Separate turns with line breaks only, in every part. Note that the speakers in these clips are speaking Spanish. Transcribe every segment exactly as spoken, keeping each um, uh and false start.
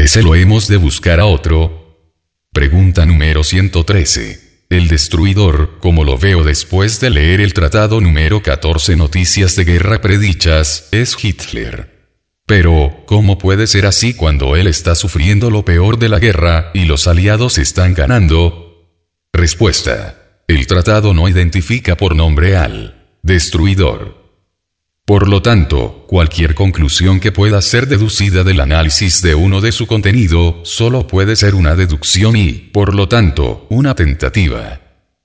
ese lo hemos de buscar a otro? Pregunta número ciento trece. El destruidor, como lo veo después de leer el tratado número catorce Noticias de Guerra Predichas, es Hitler. Pero, ¿cómo puede ser así cuando él está sufriendo lo peor de la guerra, y los aliados están ganando? Respuesta. El tratado no identifica por nombre al destruidor. Por lo tanto, cualquier conclusión que pueda ser deducida del análisis de uno de su contenido, solo puede ser una deducción y, por lo tanto, una tentativa.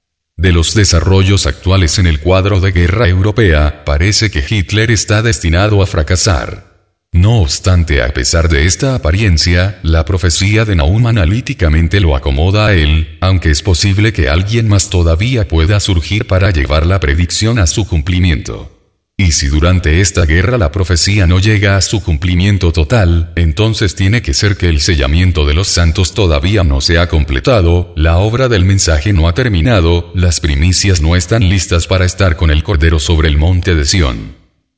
De los desarrollos actuales en el cuadro de guerra europea, parece que Hitler está destinado a fracasar. No obstante, a pesar de esta apariencia, la profecía de Nahum analíticamente lo acomoda a él, aunque es posible que alguien más todavía pueda surgir para llevar la predicción a su cumplimiento. Y si durante esta guerra la profecía no llega a su cumplimiento total, entonces tiene que ser que el sellamiento de los santos todavía no se ha completado, la obra del mensaje no ha terminado, las primicias no están listas para estar con el Cordero sobre el monte de Sión.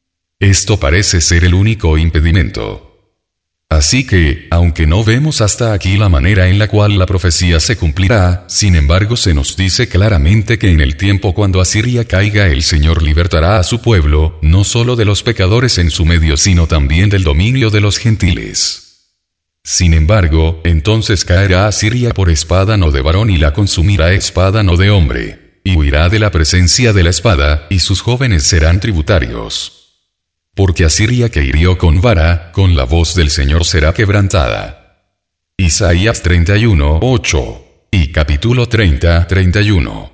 Esto parece ser el único impedimento. Así que, aunque no vemos hasta aquí la manera en la cual la profecía se cumplirá, sin embargo se nos dice claramente que en el tiempo cuando Asiria caiga el Señor libertará a su pueblo, no solo de los pecadores en su medio sino también del dominio de los gentiles. Sin embargo, entonces caerá Asiria por espada no de varón y la consumirá espada no de hombre, y huirá de la presencia de la espada, y sus jóvenes serán tributarios. Porque Asiria que hirió con vara, con la voz del Señor será quebrantada. Isaías treinta y uno, ocho. Y capítulo treinta, treinta y uno.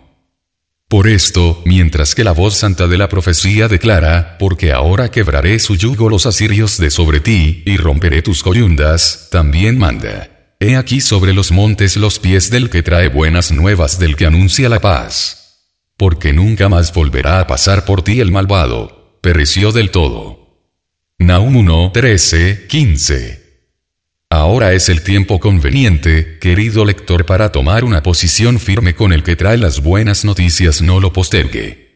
Por esto, mientras que la voz santa de la profecía declara, porque ahora quebraré su yugo los asirios de sobre ti, y romperé tus coyundas, también manda. He aquí sobre los montes los pies del que trae buenas nuevas, del que anuncia la paz. Porque nunca más volverá a pasar por ti el malvado. Pereció del todo. Nahum uno, trece, quince. Ahora es el tiempo conveniente, querido lector, para tomar una posición firme con el que trae las buenas noticias, no lo postergue.